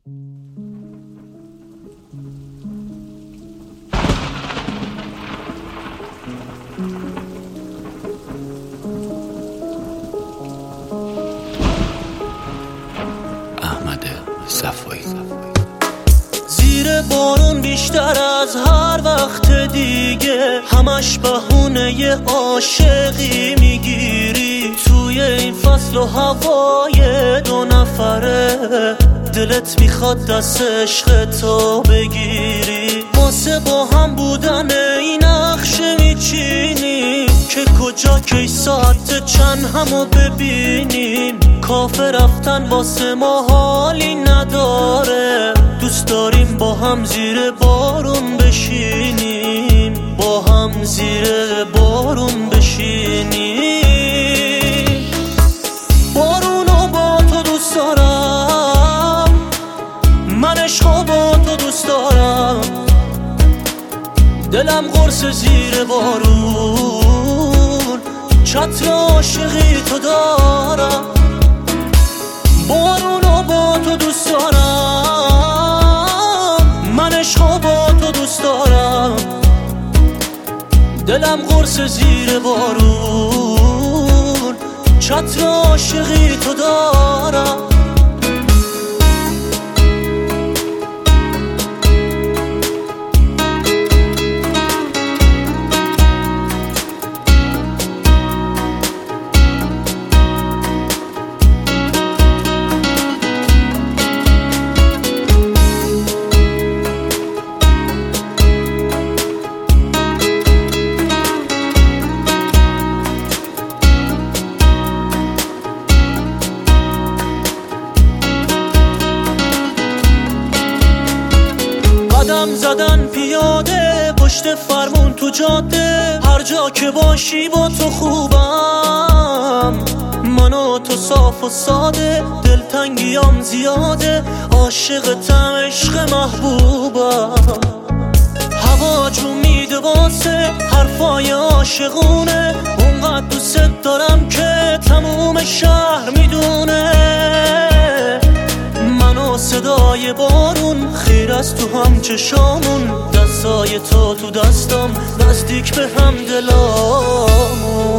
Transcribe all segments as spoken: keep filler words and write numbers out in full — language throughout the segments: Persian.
احمد صفایی. زیر بارون بیشتر از هر وقت دیگه همش بهونه عاشقی میگیری. توی این فصل و هوای دو نفره دلت میخواد دست عشق تو بگیری. واسه با هم بودن این نقشه میچینیم که کجا کی ساعت چند همو ببینیم. کافه رفتن واسه ما حالی نداره، دوست داریم با هم زیر بارون بشینیم، با هم زیر بارون بشینیم. بارونو با تو دوست دارم، من عشقو با تو دوست دارم، دلم قرص زیر بارون، چتر عاشقی تو دارم. بارونو با تو دوست دارم، من عشقو با تو دوست دارم، دلم قرص زیر بارون، چتر عاشقی تو دارم. قدم زدن پیاده پشت فرمون تو جاده، هر جا که باشی با تو خوبم. من و تو صاف و ساده، دلتنگیام زیاده، عاشقتم عشق محبوبم. هوا جو میده واسه حرفای عاشقونه، اونقدر دوست دارم که تموم شهر میدونه. من و صدای بارون خیر از تو هم چشامون، دستای تو تو دستم نزدیک به هم دلامون.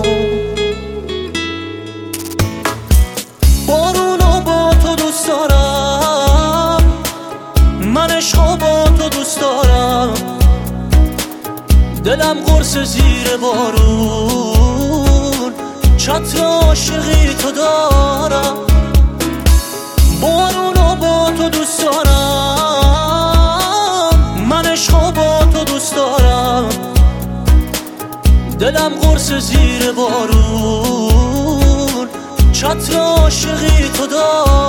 بارونو با تو دوست دارم، من عشقو با تو دوست دارم، دلم قرص زیر بارون، چتر عاشقی تو دارم. بارونو با تو دوست دارم، من عشقو با تو دوست دارم، دلم قرص زیر بارون، چتر عاشقی تو دارم.